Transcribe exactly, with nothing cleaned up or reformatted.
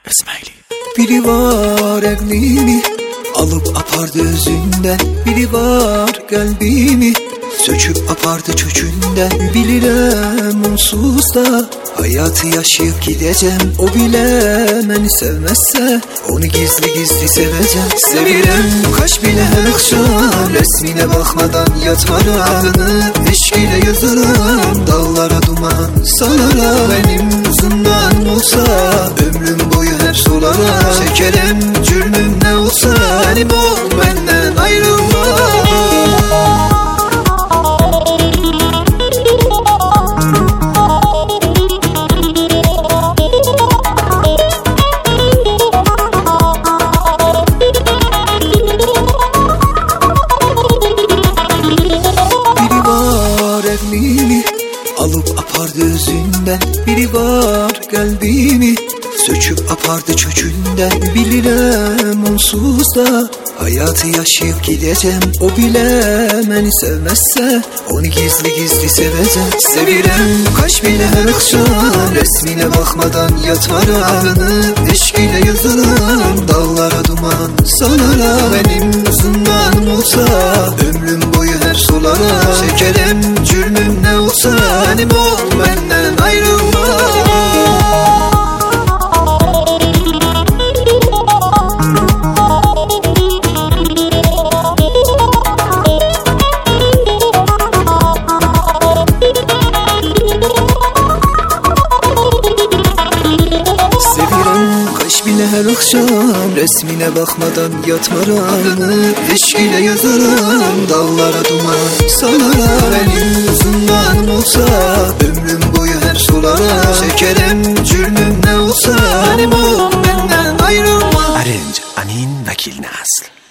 İsmaili. Biri var eklimi alıp apardı özünden, biri var kalbimi söküp apardı çökünden. Bilirəm onsuz da hayatı yaşayıp gideceğim. O bile beni sevmezse onu gizli gizli seveceğim. Sevirəm kaç bile her akşam resmine bakmadan yatmaram. Eşk ile yazarım dağlara duman salara. Benim zindan olsa ömrüm boyu hep solara. Çekerim cürmüm ne olsa benim ol benden ayrılma. Alıp apardı özünden, biri var kalbimi söküp apardı çökünden. Bilirəm onsuz da hayatı yaşayıp gideceğim. O bile beni sevmezse onu gizli gizli seveceğim. Sevirəm kaç bile her akşam resmine bakmadan yatmaram. Eşk ile yazarım dağlara duman salara. Benim zindanım olsa ömrüm boyu hep solara. Çekerim cürmüm ne olsa benim ol benden ayrılma. Bile her akşam resmine bakmadan yatmaram. Eşk ile yazarım dağlara duman salara. Benim zindanım olsa ömrüm boyu hep solara. Çekerim cürmüm ne olsa benim ol benden ayrılma. Arınç Anin Vekil Nasl.